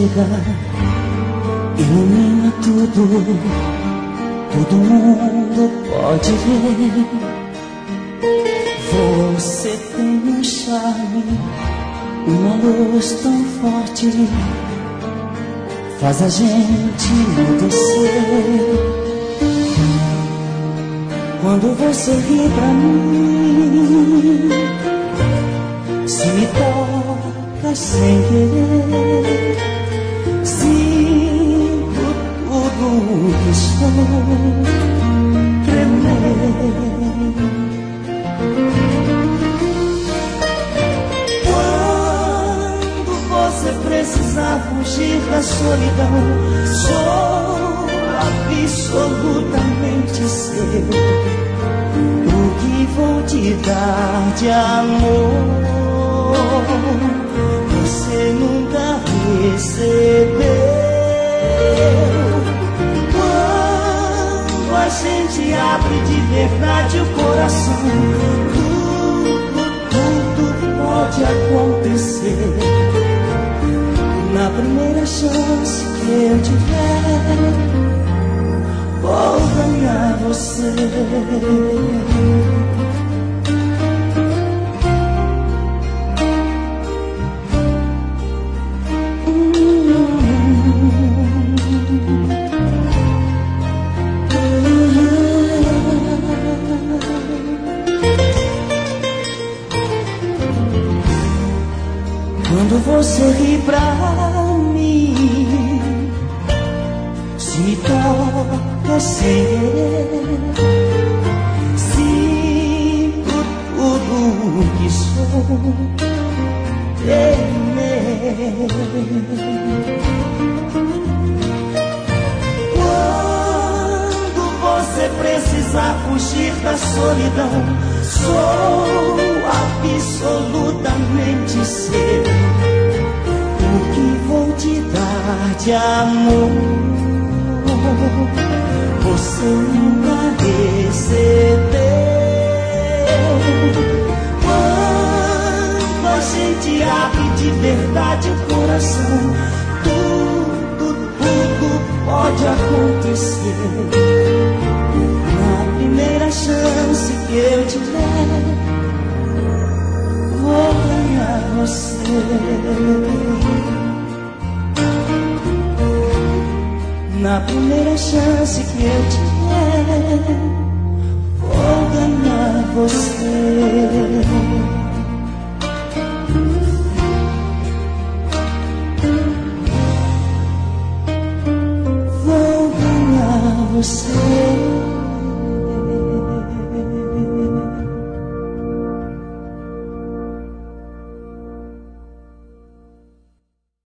chega, ilumina tudo, todo mundo pode ver. Você tem um charme, uma luz tão forte, faz a gente enlouquecer. Quando você ri pra mim, se me toca sem querer, sinto tudo que estou tremer. Quando você precisar fugir da solidão, sou absolutamente seu. O que vou te dar de amor, você nunca recebeu. Quando a gente abre de verdade o coração, tudo pode acontecer. Na primeira chance que eu tiver, vou ganhar você. Quando você ri pra mim, se me toca sem querer, sinto tudo que sou tremer. Quando você precisar fugir da solidão, sou absolutamente seu. O que vou te dar de amor, você nunca recebeu. Quando a gente abre de verdade o coração, tudo pode acontecer. Na primeira chance que eu tiver, vou ganhar você. Na primeira chance que eu tiver, vou ganhar você. Vou ganhar você.